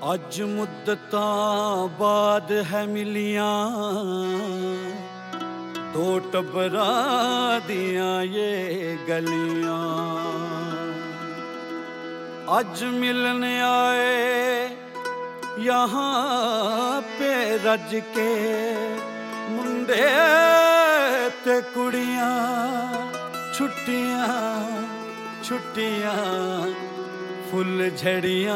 अज मुद्दतां बाद है मिलियां दो टब्बरां दियां ये गलियां। अज मिलने आए यहाँ पे रज के मुंडे ते कुड़ियां, छुट्टियां छुट्टियां फुल झड़ियां।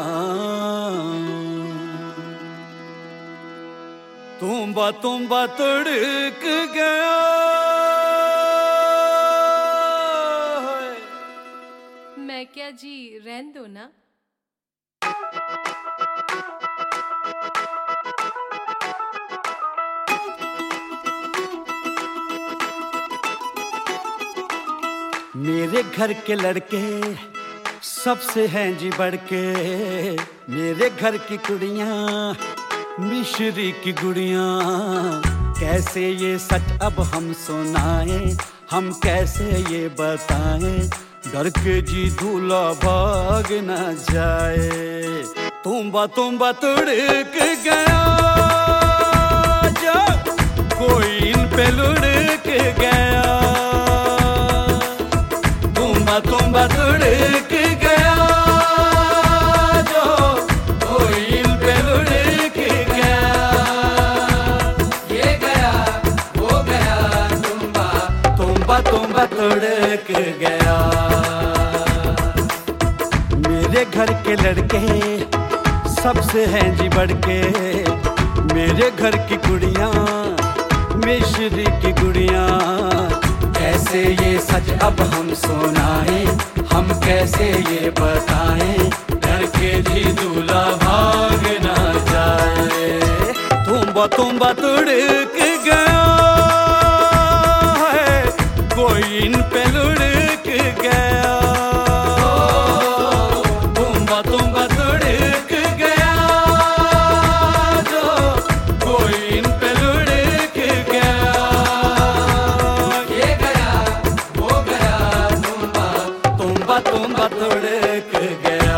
तुम्बा तड़क गया मैं क्या जी, रहन दो ना। मेरे घर के लड़के सबसे हैं जी बढ़ के, मेरे घर की कुड़ियां मिश्री की गुड़ियां। कैसे ये सच अब हम सुनाएं, हम कैसे ये बताएं, डर के जी दूल्हा भाग न जाए। तुम्बा तड़क गया जब कोई इन पे लुढ़क गया। तुम्बा तड़क गया जो कोई इन पे लुढ़क गया। ये गया वो गया तुम्बा तड़क गया। मेरे घर के लड़के सबसे हैं जी बढ़ के, मेरे घर की कुड़ियां मिश्री की गुड़ियां। कैसे ये सच अब हम सुनाएं, हम कैसे ये बताएं, डर के जी दूल्हा भाग ना जाए। तुम्बा तड़क गया है कोई इन पे लुढ़क गया। तुम्बा तड़क गया जो कोई इन पे लुढ़क गया। ये गया वो गया तुम्बा तड़क गया।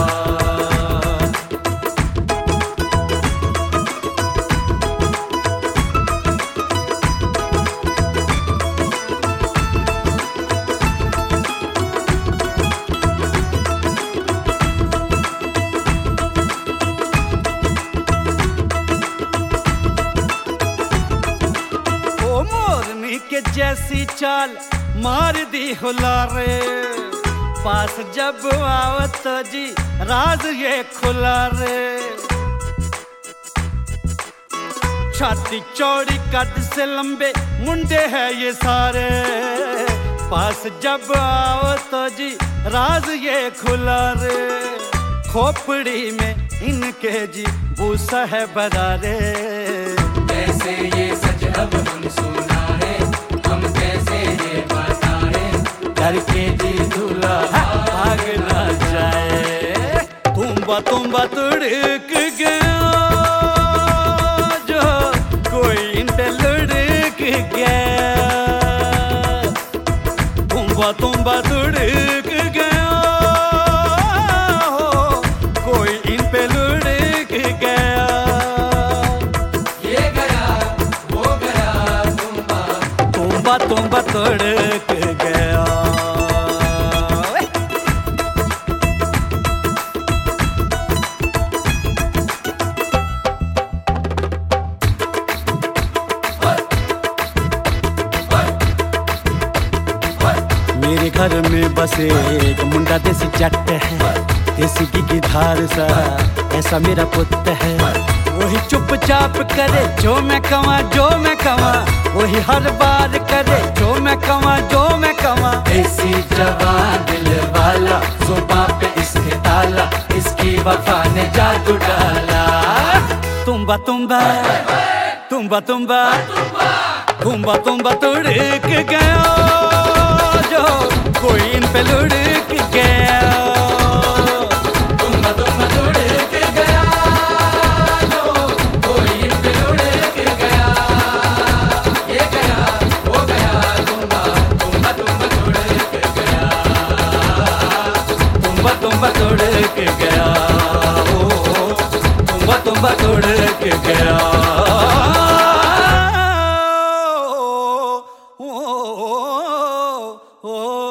के जैसी चाल मार दी हुलारे, पास जब आओ तो जी राज ये खुला रे। छाती चौड़ी कद से लंबे मुंडे है ये सारे, पास जब आओ तो जी राज ये खुला रे। खोपड़ी में इनके जी भूसा है बरारे। कैसे ये सच अब हम सुनाए, हम कैसे ये बताएं, डर के जी दूल्हा भाग ना जाए। तुम्बा तड़क गया जो कोई इन पे लुढ़क गया। तुम्बा तड़क गया हो कोई इन पे लुढ़क गया। ये गया वो गया तुम्बा तड़क गया। मेरे घर में बस एक मुंडा देसी जट है, देसी की धार सा ऐसा मेरा पुत्र है। वही चुपचाप करे जो मैं कमा, वही हर बार करे जो मैं कमा। ऐसी जवान दिल वाला, जुबां पे इसके ताला, इसकी वफा ने जादू डाला। तुम्बा तड़क गया जो कोई इन पे लुढ़क गया। तुम्बा तड़क गया जो कोई इन पे लुढ़क गया। ये गया वो गया तुम्बा तड़क गया। तुम्बा तड़क गया। अब उड़ के गया। ओ, ओ, ओ, ओ,